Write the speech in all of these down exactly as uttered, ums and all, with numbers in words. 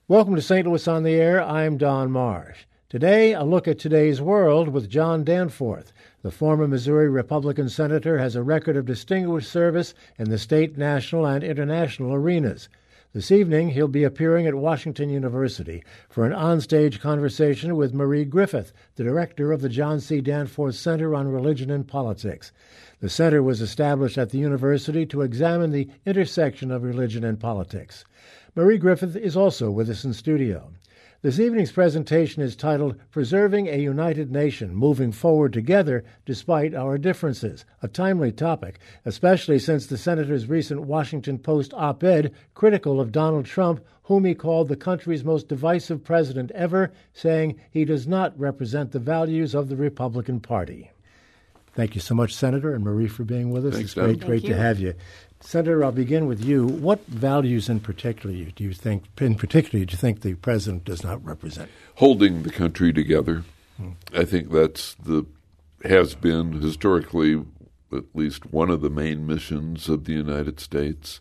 Welcome to Saint Louis on the Air. I'm Don Marsh. Today, a look at today's world with John Danforth. The former Missouri Republican senator has a record of distinguished service in the state, national, and international arenas. This evening, he'll be appearing at Washington University for an onstage conversation with Marie Griffith, the director of the John C. Danforth Center on Religion and Politics. The center was established at the university to examine the intersection of religion and politics. Marie Griffith is also with us in studio. This evening's presentation is titled Preserving a United Nation, Moving Forward Together Despite Our Differences, a timely topic, especially since the senator's recent Washington Post op-ed critical of Donald Trump, whom he called the country's most divisive president ever, saying he does not represent the values of the Republican Party. Thank you so much, Senator, and Marie, for being with us. Thanks, it's great, Don. great to have you. Senator, I'll begin with you. What values in particular do you think, in particular, do you think the president does not represent? Holding the country together. Hmm. I think that's the has been historically at least one of the main missions of the United States.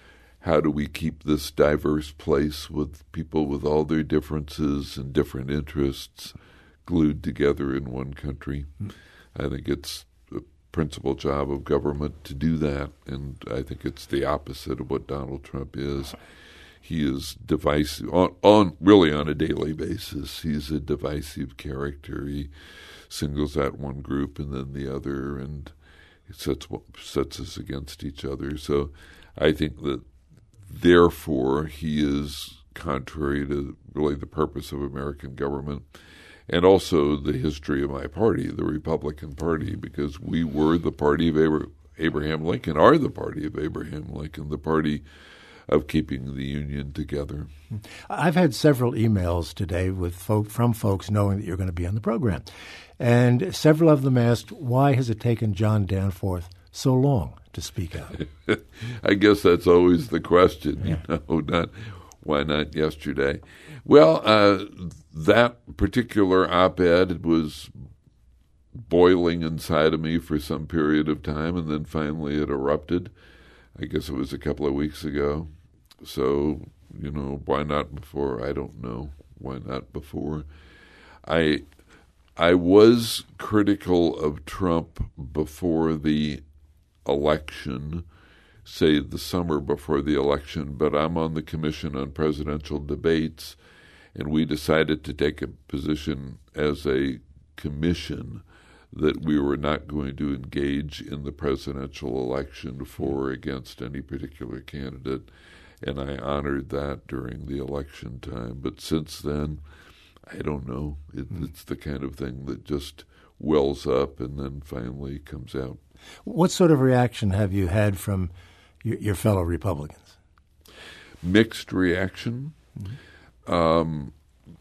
How do we keep this diverse place with people with all their differences and different interests glued together in one country? Hmm. I think it's the principal job of government to do that, and I think it's the opposite of what Donald Trump is. He is divisive, on, on really on a daily basis. He's a divisive character. He singles out one group and then the other, and sets sets us against each other. So I think that, therefore, he is contrary to really the purpose of American government. And also the history of my party, the Republican Party, because we were the party of Abraham Lincoln, are the party of Abraham Lincoln, the party of keeping the Union together. I've had several emails today with folk, from folks knowing that you're going to be on the program. And several of them asked, why has it taken John Danforth so long to speak out? I guess that's always the question, yeah. you know, not why not yesterday? Well, uh, that particular op-ed was boiling inside of me for some period of time, and then finally it erupted. I guess it was a couple of weeks ago. So, you know, why not before? I don't know. Why not before? I I was critical of Trump before the election, say the summer before the election, but I'm on the Commission on Presidential Debates, and we decided to take a position as a commission that we were not going to engage in the presidential election for or against any particular candidate, and I honored that during the election time. But since then, I don't know. It, mm. It's the kind of thing that just wells up and then finally comes out. What sort of reaction have you had from your, your fellow Republicans? Mixed reaction. Mm-hmm. Um,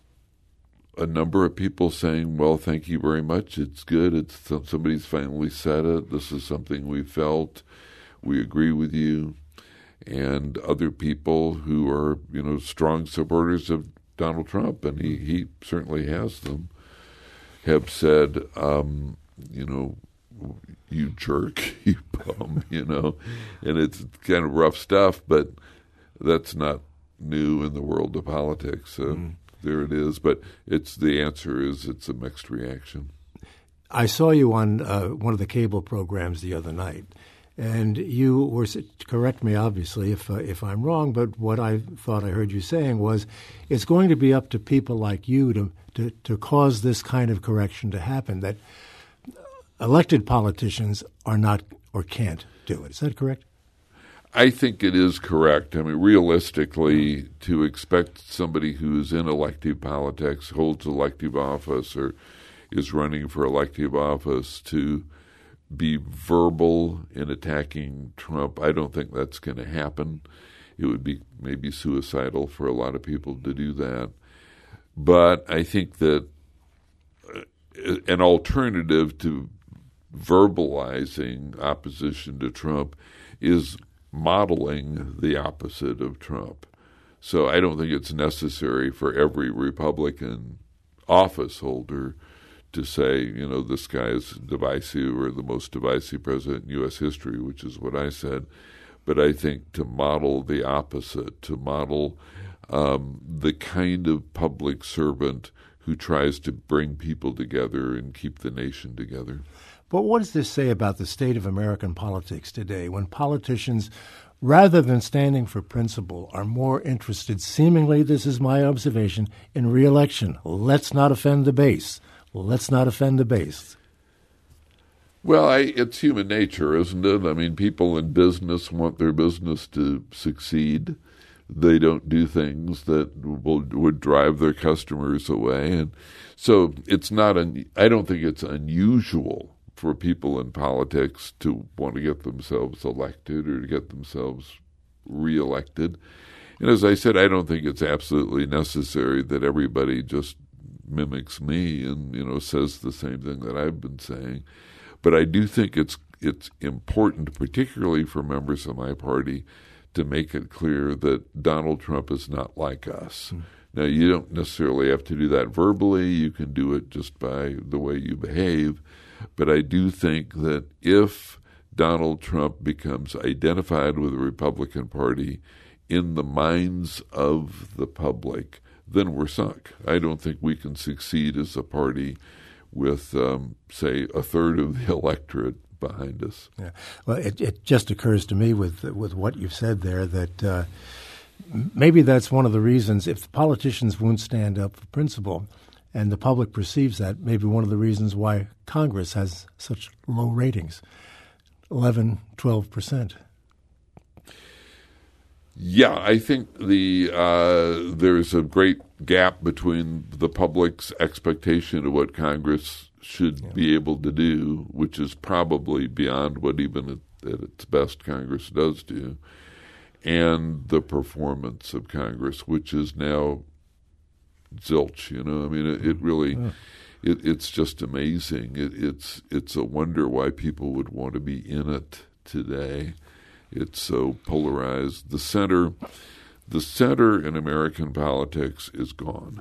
a number of people saying, well, thank you very much. It's good. It's somebody's finally said it. This is something we felt. We agree with you. And other people who are, you know, strong supporters of Donald Trump, and he, he certainly has them, have said, um, you know, you jerk, you bum, you know. And it's kind of rough stuff, but that's not new in the world of politics. So mm. there it is. But it's the answer is it's a mixed reaction. I saw you on uh, one of the cable programs the other night, and you were, correct me obviously if uh, if I'm wrong, but what I thought I heard you saying was it's going to be up to people like you to to, to cause this kind of correction to happen, that elected politicians are not or can't do it. Is that correct? I think it is correct. I mean, realistically, to expect somebody who's in elective politics, holds elective office, or is running for elective office to be verbal in attacking Trump, I don't think that's going to happen. It would be maybe suicidal for a lot of people to do that. But I think that an alternative to verbalizing opposition to Trump is modeling the opposite of Trump. So I don't think it's necessary for every Republican office holder to say, you know, this guy is divisive or the most divisive president in U S history, which is what I said. But I think to model the opposite, to model um, the kind of public servant who tries to bring people together and keep the nation together. But what does this say about the state of American politics today, when politicians, rather than standing for principle, are more interested, seemingly, this is my observation, in re-election? Let's not offend the base. Let's not offend the base. Well, I, it's human nature, isn't it? I mean, people in business want their business to succeed. They don't do things that will, would drive their customers away. And so it's not, un, I don't think it's unusual for people in politics to want to get themselves elected or to get themselves reelected. And as I said, I don't think it's absolutely necessary that everybody just mimics me and, you know, says the same thing that I've been saying. But I do think it's it's important, particularly for members of my party, to make it clear that Donald Trump is not like us. Mm. Now, you don't necessarily have to do that verbally. You can do it just by the way you behave. But I do think that if Donald Trump becomes identified with the Republican Party in the minds of the public, then we're sunk. I don't think we can succeed as a party with, um, say, a third of the electorate behind us. Yeah. Well, it, it just occurs to me with with what you've said there that uh, maybe that's one of the reasons, if the politicians won't stand up for principle and the public perceives that, maybe one of the reasons why Congress has such low ratings, eleven, twelve percent. Yeah, I think the uh, there's a great gap between the public's expectation of what Congress should yeah. be able to do, which is probably beyond what even at, at its best Congress does do, and the performance of Congress, which is now zilch. You know, I mean, it, it really, yeah. it, it's just amazing. It, it's it's a wonder why people would want to be in it today. It's so polarized. The center, the center in American politics is gone,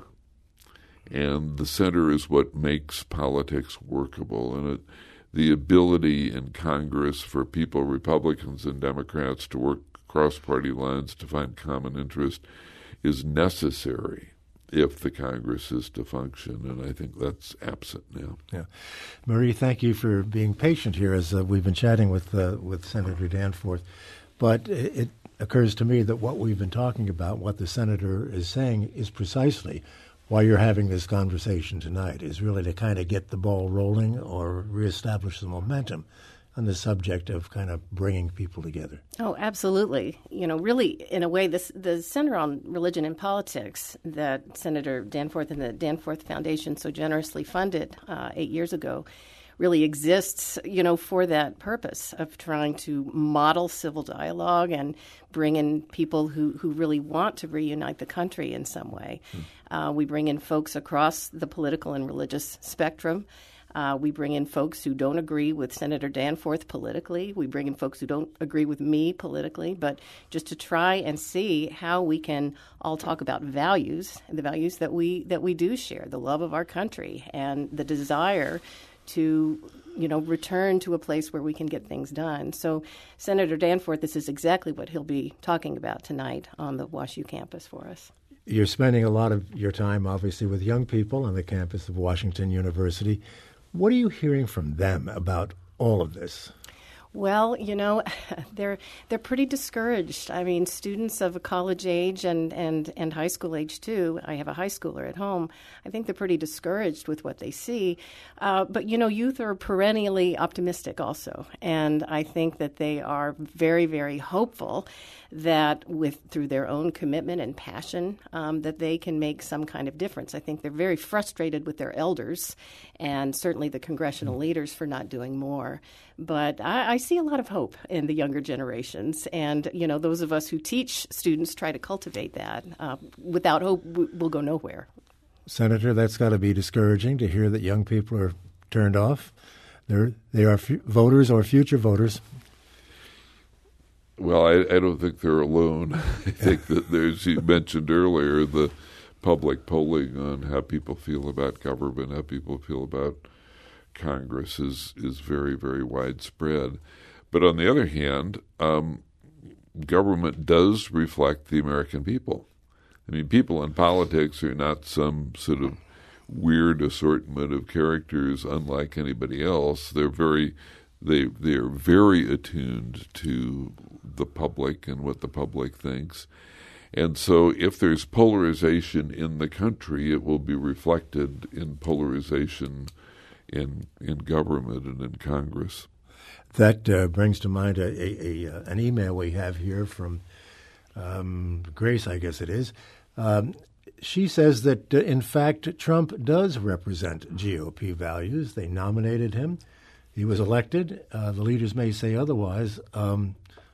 and the center is what makes politics workable. And it, the ability in Congress for people, Republicans and Democrats, to work across party lines to find common interest is necessary if the Congress is to function, and I think that's absent now. Yeah, Marie, thank you for being patient here as uh, we've been chatting with uh, with Senator Danforth. But it, it occurs to me that what we've been talking about, what the senator is saying, is precisely why you're having this conversation tonight, is really to kind of get the ball rolling or reestablish the momentum on the subject of kind of bringing people together. Oh, absolutely. You know, really, in a way, this the Center on Religion and Politics that Senator Danforth and the Danforth Foundation so generously funded uh, eight years ago really exists, you know, for that purpose of trying to model civil dialogue and bring in people who, who really want to reunite the country in some way. Mm. Uh, we bring in folks across the political and religious spectrum. Uh, we bring in folks who don't agree with Senator Danforth politically. We bring in folks who don't agree with me politically, but just to try and see how we can all talk about values, the values that we that we do share, the love of our country and the desire to, you know, return to a place where we can get things done. So Senator Danforth, this is exactly what he'll be talking about tonight on the WashU campus for us. You're spending a lot of your time, obviously, with young people on the campus of Washington University. What are you hearing from them about all of this? Well, you know, they're they're pretty discouraged. I mean, students of a college age and, and, and high school age, too. I have a high schooler at home. I think they're pretty discouraged with what they see. Uh, but, you know, youth are perennially optimistic also. And I think that they are very, very hopeful that with through their own commitment and passion, um, that they can make some kind of difference. I think they're very frustrated with their elders and certainly the congressional leaders for not doing more. But I, I see a lot of hope in the younger generations. And, you know, those of us who teach students try to cultivate that. Uh, without hope, we'll go nowhere. Senator, that's got to be discouraging to hear that young people are turned off. They're, they are f- voters or future voters. Well, I, I don't think they're alone. I think that there's, you mentioned earlier, the public polling on how people feel about government, how people feel about Congress is, is very, very widespread. But on the other hand, um, government does reflect the American people. I mean, people in politics are not some sort of weird assortment of characters unlike anybody else. They're very they they're very attuned to the public and what the public thinks. And so if there's polarization in the country, it will be reflected in polarization in in government and in Congress. That uh, brings to mind a, a, a, an email we have here from um, Grace, I guess it is. Um, she says that, uh, in fact, Trump does represent G O P values. They nominated him. He was elected. Uh, the leaders may say otherwise. Um,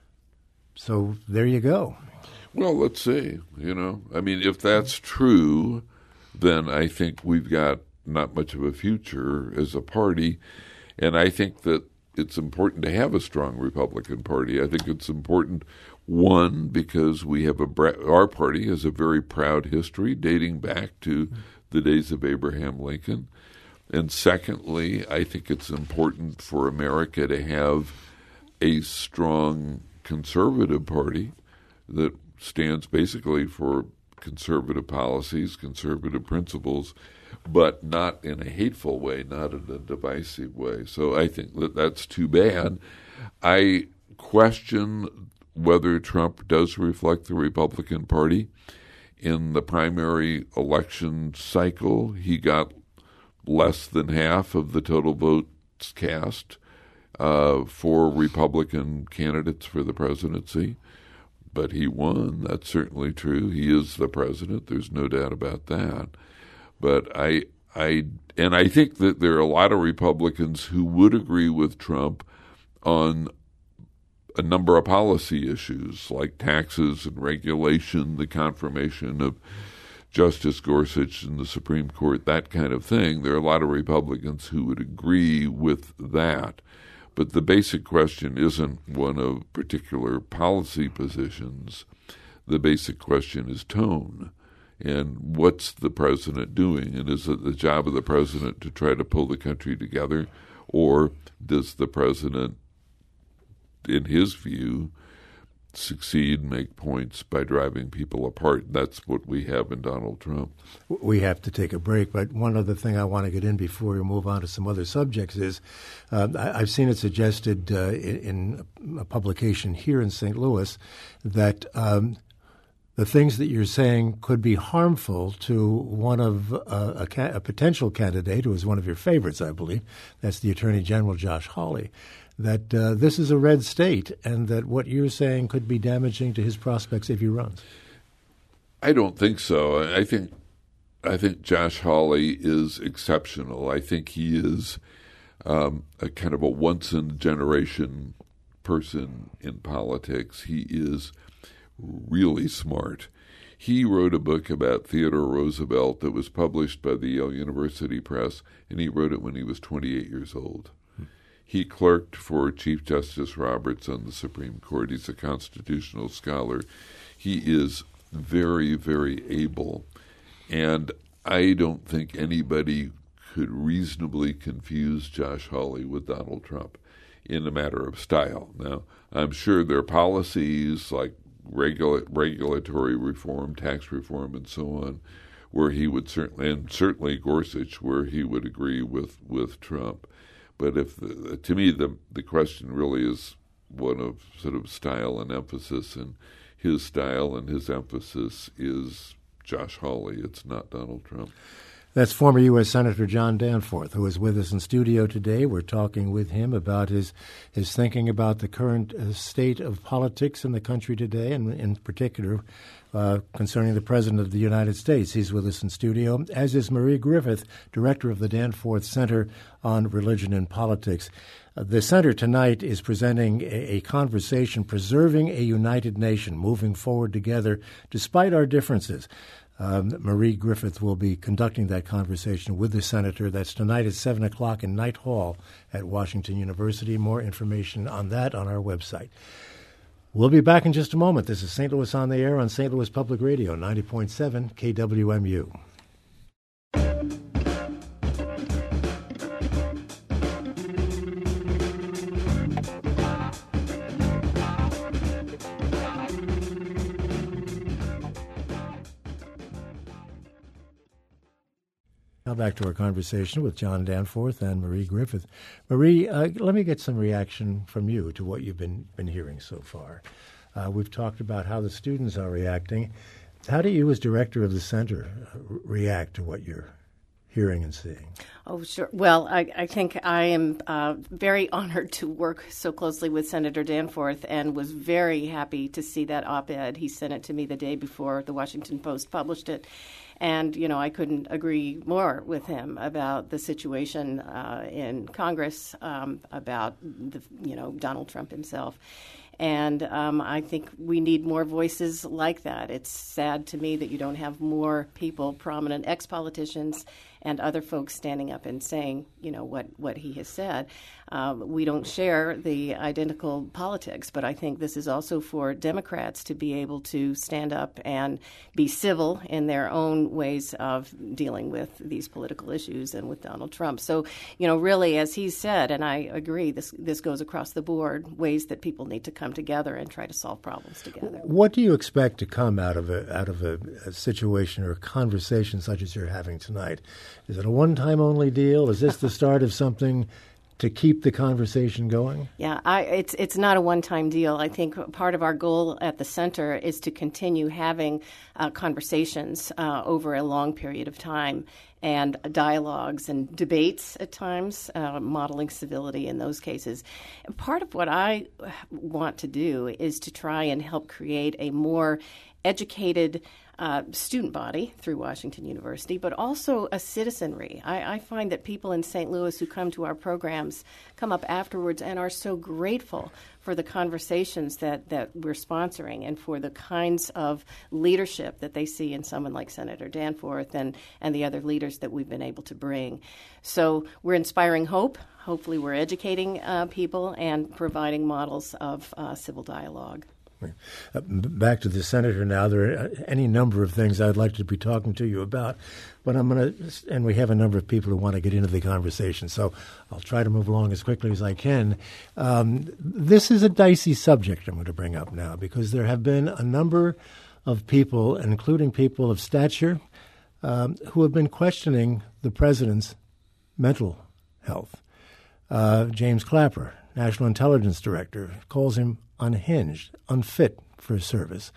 so there you go. Well, let's see. You know, I mean, if that's true, then I think we've got not much of a future as a party. And I think that it's important to have a strong Republican Party. I think it's important, one, because we have a our party has a very proud history dating back to the days of Abraham Lincoln. And secondly, I think it's important for America to have a strong conservative party that stands basically for conservative policies, conservative principles, but not in a hateful way, not in a divisive way. So I think that that's too bad. I question whether Trump does reflect the Republican Party. In the primary election cycle, he got less than half of the total votes cast uh, for Republican candidates for the presidency. But he won. That's certainly true. He is the president. There's no doubt about that. But I, I, and I think that there are a lot of Republicans who would agree with Trump on a number of policy issues like taxes and regulation, the confirmation of Justice Gorsuch in the Supreme Court, that kind of thing. There are a lot of Republicans who would agree with that. But the basic question isn't one of particular policy positions. The basic question is tone. And what's the president doing? And is it the job of the president to try to pull the country together? Or does the president, in his view, succeed, make points by driving people apart? That's what we have in Donald Trump. We have to take a break, but one other thing I want to get in before we move on to some other subjects is uh, I, I've seen it suggested uh, in, in a publication here in Saint Louis that um, the things that you're saying could be harmful to one of uh, a, ca- a potential candidate who is one of your favorites, I believe. That's the Attorney General, Josh Hawley. That uh, this is a red state and that what you're saying could be damaging to his prospects if he runs. I don't think so. I think I think Josh Hawley is exceptional. I think he is um, a kind of a once-in-a-generation person in politics. He is really smart. He wrote a book about Theodore Roosevelt that was published by the Yale University Press, and he wrote it when he was twenty-eight years old. He clerked for Chief Justice Roberts on the Supreme Court. He's a constitutional scholar. He is very, very able. And I don't think anybody could reasonably confuse Josh Hawley with Donald Trump in a matter of style. Now, I'm sure there are policies like regula- regulatory reform, tax reform, and so on, where he would certainly, and certainly Gorsuch, where he would agree with, with Trump. But if the, to me, the the question really is one of sort of style and emphasis, and his style and his emphasis is Josh Hawley. It's not Donald Trump. That's former U S Senator John Danforth, who is with us in studio today. We're talking with him about his his thinking about the current uh, state of politics in the country today, and in particular uh, concerning the President of the United States. He's with us in studio, as is Marie Griffith, director of the Danforth Center on Religion and Politics. Uh, the center tonight is presenting a, a conversation, Preserving a United Nation, moving forward together despite our differences. Um, Marie Griffith will be conducting that conversation with the senator. That's tonight at seven o'clock in Knight Hall at Washington University. More information on that on our website. We'll be back in just a moment. This is Saint Louis on the Air on Saint Louis Public Radio, ninety point seven K W M U. Now back to our conversation with John Danforth and Marie Griffith. Marie, uh, let me get some reaction from you to what you've been, been hearing so far. Uh, we've talked about how the students are reacting. How do you, as director of the center, uh, react to what you're hearing and seeing? Oh, sure. Well, I, I think I am uh, very honored to work so closely with Senator Danforth, and was very happy to see that op-ed. He sent it to me the day before the Washington Post published it. And, you know, I couldn't agree more with him about the situation uh, in Congress, um, about, the, you know, Donald Trump himself. And um, I think we need more voices like that. It's sad to me that you don't have more people, prominent ex-politicians and other folks standing up and saying, you know, what, what he has said. Um, we don't share the identical politics, but I think this is also for Democrats to be able to stand up and be civil in their own ways of dealing with these political issues and with Donald Trump. So, you know, really, as he said, and I agree, this this goes across the board, ways that people need to come together and try to solve problems together. What do you expect to come out of a, out of a, a situation or a conversation such as you're having tonight? Is it a one-time only deal? Is this the start of something to keep the conversation going? Yeah, I, it's it's not a one-time deal. I think part of our goal at the center is to continue having uh, conversations uh, over a long period of time, and dialogues and debates at times, uh, modeling civility in those cases. And part of what I want to do is to try and help create a more educated uh, student body through Washington University, but also a citizenry. I, I find that people in Saint Louis who come to our programs come up afterwards and are so grateful for the conversations that, that we're sponsoring and for the kinds of leadership that they see in someone like Senator Danforth and, and the other leaders that we've been able to bring. So we're inspiring hope. Hopefully we're educating uh, people and providing models of uh, civil dialogue. Uh, back to the senator now. There are any number of things I'd like to be talking to you about, but I'm going to, and we have a number of people who want to get into the conversation, so I'll try to move along as quickly as I can. Um, this is a dicey subject I'm going to bring up now, because there have been a number of people, including people of stature, um, who have been questioning the president's mental health. Uh, James Clapper, National Intelligence Director, calls him unhinged, unfit for service.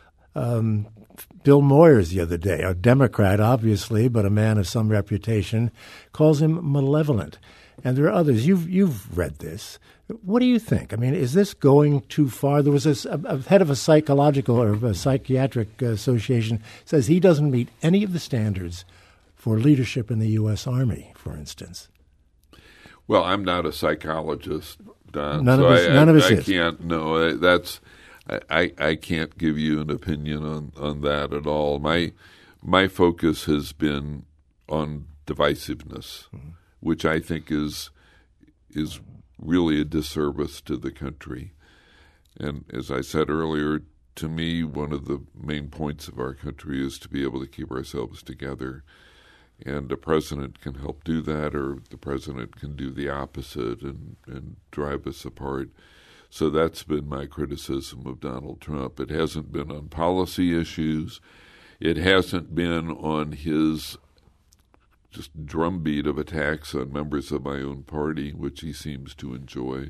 Um, Bill Moyers the other day, a Democrat, obviously, but a man of some reputation, calls him malevolent. And there are others. You've you've read this. What do you think? I mean, is this going too far? There was a, a head of a psychological or a psychiatric association says he doesn't meet any of the standards for leadership in the U S Army, for instance. Well, I'm not a psychologist, Don. None so of us, I, none I, of us I is. can't. No, that's I, I can't give you an opinion on, on that at all. My my focus has been on divisiveness, mm-hmm. which I think is is really a disservice to the country. And as I said earlier, to me, one of the main points of our country is to be able to keep ourselves together. And the president can help do that, or the president can do the opposite and, and drive us apart. So that's been my criticism of Donald Trump. It hasn't been on policy issues. It hasn't been on his just drumbeat of attacks on members of my own party, which he seems to enjoy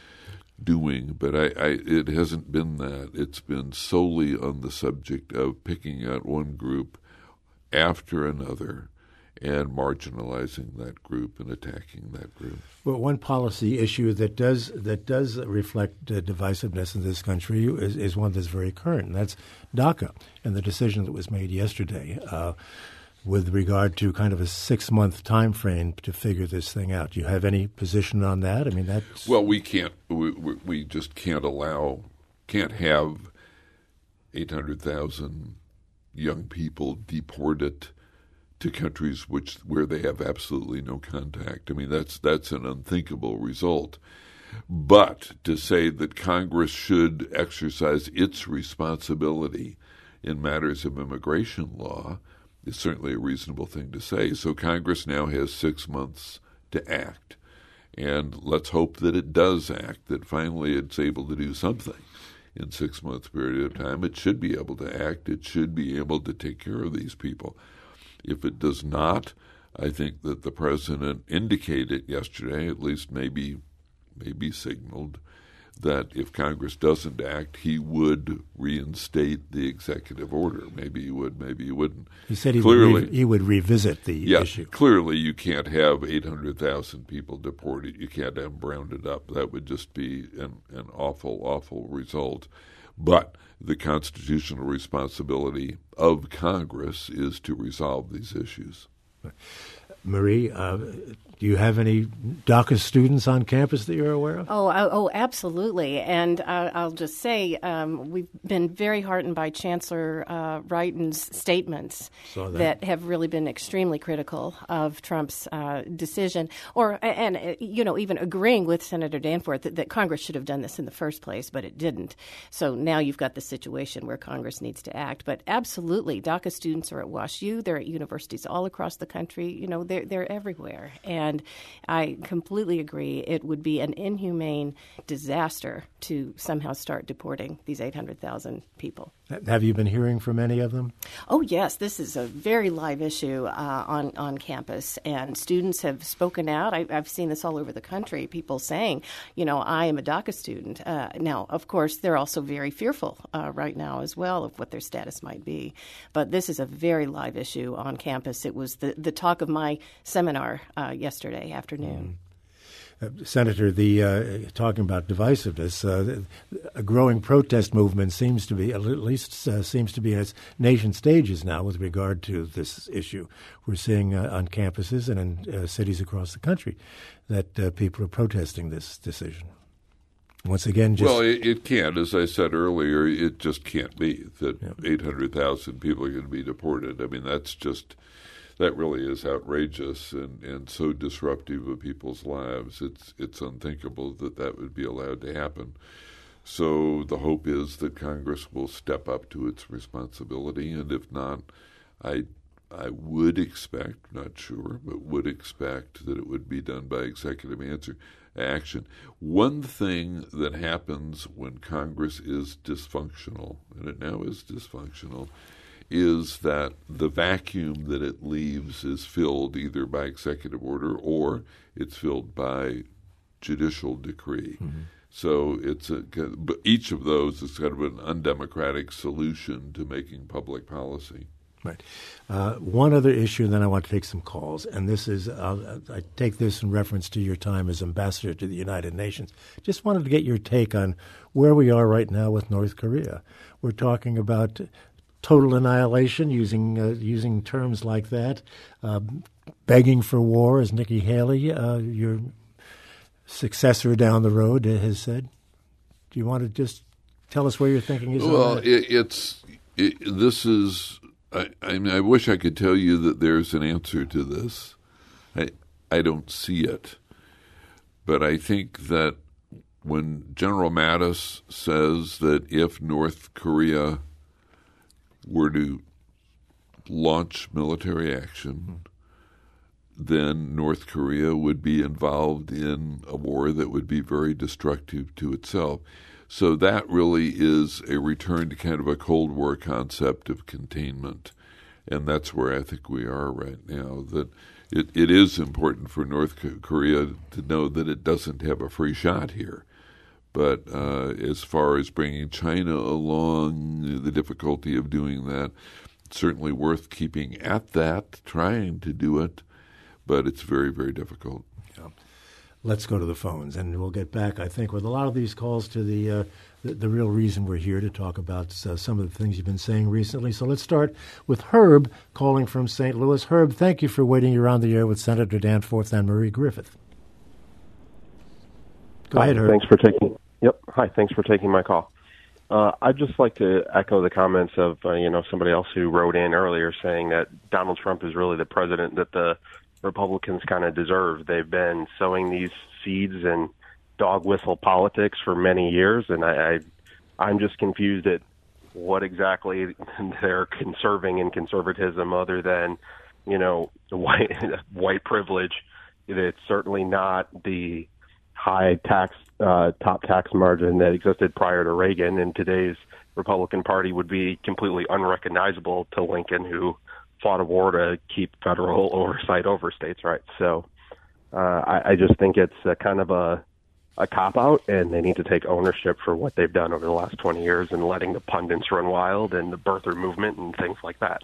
doing. But I, I, it hasn't been that. It's been solely on the subject of picking out one group after another and marginalizing that group and attacking that group. Well, one policy issue that does that does reflect uh, divisiveness in this country is, is one that's very current, and that's DACA and the decision that was made yesterday uh, with regard to kind of a six-month time frame to figure this thing out. Do you have any position on that? I mean, that's... Well, we can't. We, we just can't allow, can't have eight hundred thousand young people deported to countries which where they have absolutely no contact. I mean, that's that's an unthinkable result. But to say that Congress should exercise its responsibility in matters of immigration law is certainly a reasonable thing to say. So Congress now has six months to act. And let's hope that it does act, that finally it's able to do something in six months period of time. It should be able to act. It should be able to take care of these people. If it does not, I think that the president indicated yesterday, at least maybe maybe signaled, that if Congress doesn't act, he would reinstate the executive order. Maybe he would, maybe he wouldn't. He said he, clearly, would, re- he would revisit the yeah, issue. Clearly, you can't have eight hundred thousand people deported. You can't have them rounded up. That would just be an, an awful, awful result. But the constitutional responsibility of Congress is to resolve these issues. Marie, uh, do you have any DACA students on campus that you're aware of? Oh, oh, absolutely. And uh, I'll just say um, we've been very heartened by Chancellor uh, Wrighton's statements that. that have really been extremely critical of Trump's uh, decision, or and uh, you know even agreeing with Senator Danforth that, that Congress should have done this in the first place, but it didn't. So now you've got the situation where Congress needs to act. But absolutely, DACA students are at WashU. They're at universities all across the country. You know, they're they're everywhere. And And I completely agree. It would be an inhumane disaster to somehow start deporting these eight hundred thousand people. Have you been hearing from any of them? Oh, yes. This is a very live issue uh, on, on campus, and students have spoken out. I, I've seen this all over the country, people saying, you know, I am a DACA student. Uh, now, of course, they're also very fearful uh, right now as well of what their status might be. But this is a very live issue on campus. It was the, the talk of my seminar uh, yesterday afternoon. Mm. Uh, Senator, the uh, talking about divisiveness, uh, a growing protest movement seems to be, at least uh, seems to be in its nation stages now with regard to this issue. We're seeing uh, on campuses and in uh, cities across the country that uh, people are protesting this decision. Once again, just... Well, it, it can't. As I said earlier, it just can't be that yeah. eight hundred thousand people are going to be deported. I mean, that's just... That really is outrageous and, and so disruptive of people's lives. It's it's unthinkable that that would be allowed to happen. So the hope is that Congress will step up to its responsibility, and if not, I I would expect, not sure, but would expect that it would be done by executive answer action. One thing that happens when Congress is dysfunctional, and it now is dysfunctional, is that the vacuum that it leaves is filled either by executive order or it's filled by judicial decree. Mm-hmm. So it's a, but each of those is kind of an undemocratic solution to making public policy. Right. Uh, one other issue, and then I want to take some calls, and this is, uh, I take this in reference to your time as ambassador to the United Nations. Just wanted to get your take on where we are right now with North Korea. We're talking about total annihilation, using uh, using terms like that, uh, begging for war, as Nikki Haley, uh, your successor down the road, has said. Do you want to just tell us where your thinking is? Well, on that? It, it's it, this is. I, I mean, I wish I could tell you that there's an answer to this. I I don't see it, but I think that when General Mattis says that if North Korea were to launch military action, then North Korea would be involved in a war that would be very destructive to itself. So that really is a return to kind of a Cold War concept of containment. And that's where I think we are right now, that it, it is important for North Korea to know that it doesn't have a free shot here. But uh, as far as bringing China along, the difficulty of doing that, it's certainly worth keeping at that, trying to do it, but it's very, very difficult. Yeah. Let's go to the phones, and we'll get back, I think, with a lot of these calls to the uh, the, the real reason we're here to talk about uh, some of the things you've been saying recently. So let's start with Herb calling from Saint Louis. Herb, thank you for waiting. You're on the air with Senator Danforth and Marie Griffith. Go ahead, Herb. Thanks for taking. Yep. Hi. Thanks for taking my call. Uh, I'd just like to echo the comments of uh, you know somebody else who wrote in earlier saying that Donald Trump is really the president that the Republicans kind of deserve. They've been sowing these seeds and dog whistle politics for many years, and I, I I'm just confused at what exactly they're conserving in conservatism, other than you know white white privilege. It's certainly not the high tax, uh, top tax margin that existed prior to Reagan, and today's Republican Party would be completely unrecognizable to Lincoln, who fought a war to keep federal oversight over states' rights. So uh, I, I just think it's a kind of a, a cop-out, and they need to take ownership for what they've done over the last twenty years and letting the pundits run wild and the birther movement and things like that.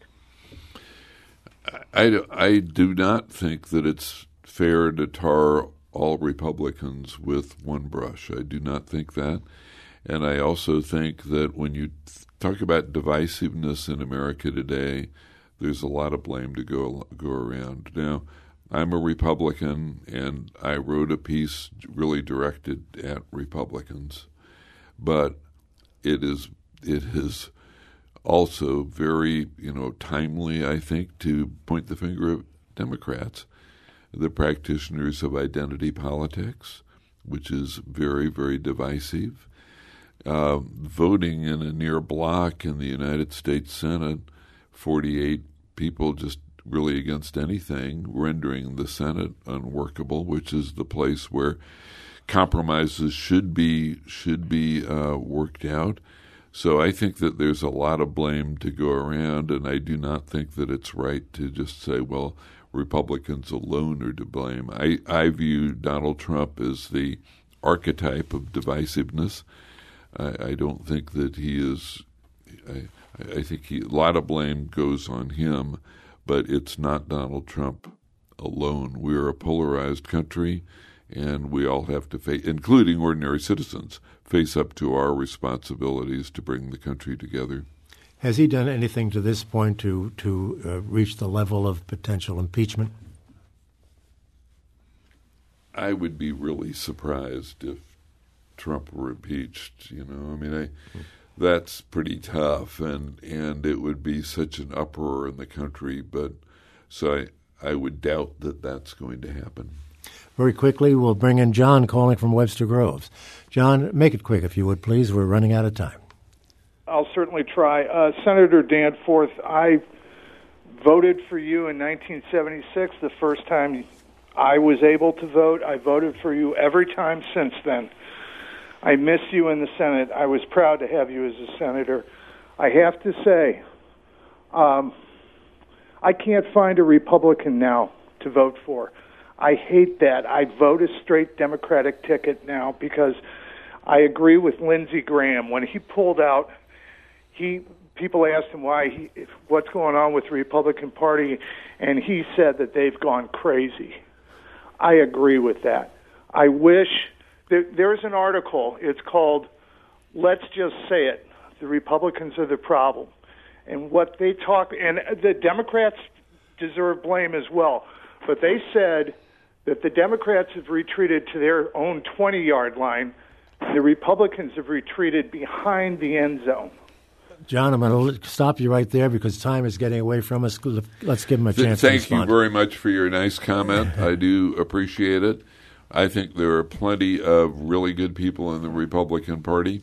I, I do not think that it's fair to tar all Republicans with one brush. I do not think that. And I also think that when you talk about divisiveness in America today, there's a lot of blame to go go around. Now, I'm a Republican, and I wrote a piece really directed at Republicans, but it is it is also very, you know, timely, I think, to point the finger at Democrats, the practitioners of identity politics, which is very, very divisive. Uh, voting in a near block in the United States Senate, forty-eight people just really against anything, rendering the Senate unworkable, which is the place where compromises should be should be uh, worked out. So I think that there's a lot of blame to go around, and I do not think that it's right to just say, well, Republicans alone are to blame. I, I view Donald Trump as the archetype of divisiveness. I, I don't think that he is I, I think he, a lot of blame goes on him, but it's not Donald Trump alone. We're a polarized country, and we all have to face, including ordinary citizens, face up to our responsibilities to bring the country together. Has he done anything to this point to, to uh, reach the level of potential impeachment? I would be really surprised if Trump were impeached. You know, I mean, I, that's pretty tough, and, and it would be such an uproar in the country. But so I, I would doubt that that's going to happen. Very quickly, we'll bring in John calling from Webster Groves. John, make it quick if you would, please. We're running out of time. I'll certainly try. Uh, Senator Danforth, I voted for you in nineteen seventy-six, the first time I was able to vote. I voted for you every time since then. I miss you in the Senate. I was proud to have you as a senator. I have to say, um, I can't find a Republican now to vote for. I hate that. I vote a straight Democratic ticket now because I agree with Lindsey Graham. When he pulled out, he people asked him why he, what's going on with the Republican Party, and he said that they've gone crazy. I agree with that. I wish there, there's an article. It's called "Let's Just Say It: The Republicans Are the Problem," and what they talk and the Democrats deserve blame as well. But they said that the Democrats have retreated to their own twenty-yard line. The Republicans have retreated behind the end zone. John, I'm going to stop you right there because time is getting away from us. Let's give him a chance Thank to respond. you very much for your nice comment. I do appreciate it. I think there are plenty of really good people in the Republican Party.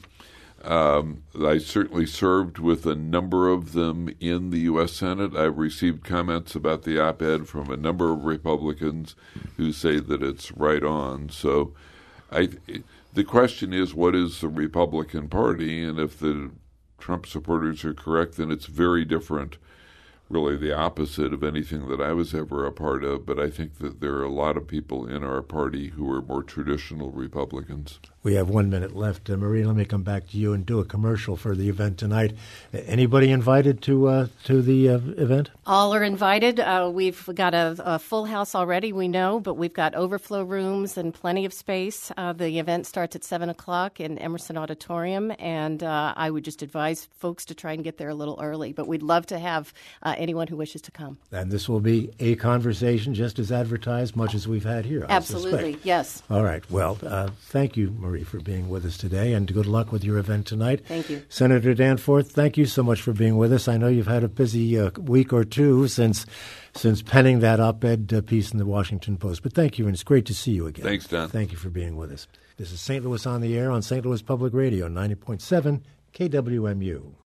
Um, I certainly served with a number of them in the U S Senate. I've received comments about the op-ed from a number of Republicans who say that it's right on. So I, the question is, what is the Republican Party? And if the Trump supporters are correct, then it's very different, really the opposite of anything that I was ever a part of. But I think that there are a lot of people in our party who are more traditional Republicans. We have one minute left. Uh, Marie, let me come back to you and do a commercial for the event tonight. Uh, anybody invited to uh, to the uh, event? All are invited. Uh, we've got a, a full house already, we know, but we've got overflow rooms and plenty of space. Uh, the event starts at seven o'clock in Emerson Auditorium, and uh, I would just advise folks to try and get there a little early. But we'd love to have uh, anyone who wishes to come. And this will be a conversation just as advertised, much as we've had here, I Absolutely, suspect. Yes. All right. Well, uh, thank you, Marie, for being with us today, and good luck with your event tonight. Thank you. Senator Danforth, thank you so much for being with us. I know you've had a busy uh, week or two since since penning that op-ed uh, piece in the Washington Post, but thank you, and it's great to see you again. Thanks, Don. Thank you for being with us. This is Saint Louis on the Air on Saint Louis Public Radio, ninety point seven K W M U.